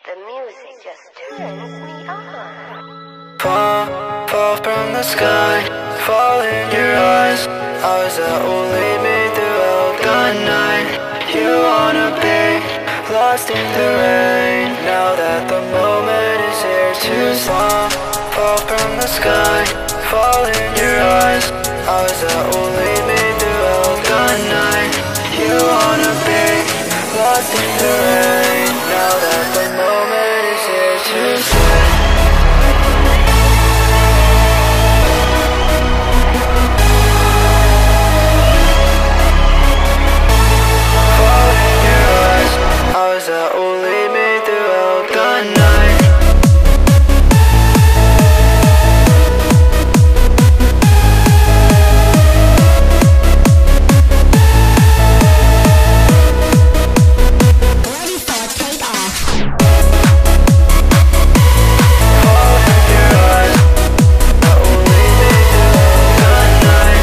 The music just turns me on. Fall from the sky, fall in your eyes. Eyes that will lead me throughout the night. You wanna be lost in the rain. Now that the moment is here to fall. Fall from the sky, fall in your eyes. Eyes that will lead me throughout the night. You wanna be lost in the rain. Now that the moment is here to stay. Eyes that will lead me throughout the night. Ready for takeoff. Fall in your eyes, that will lead me throughout the night.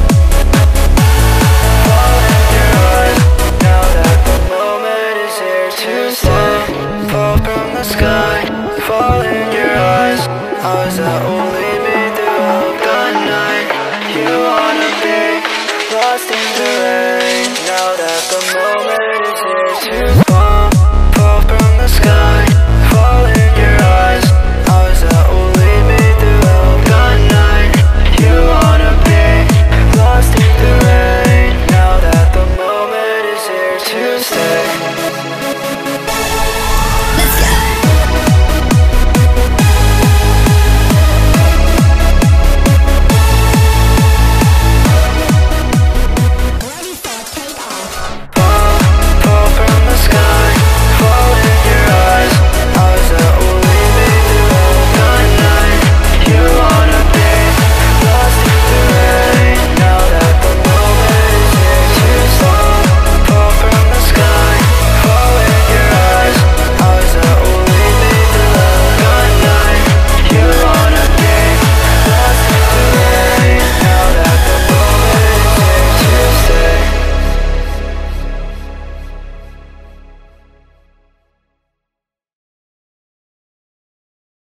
Fall in your eyes, now that the moment is here to stay. Fall from the sky, fall in your eyes. Eyes that will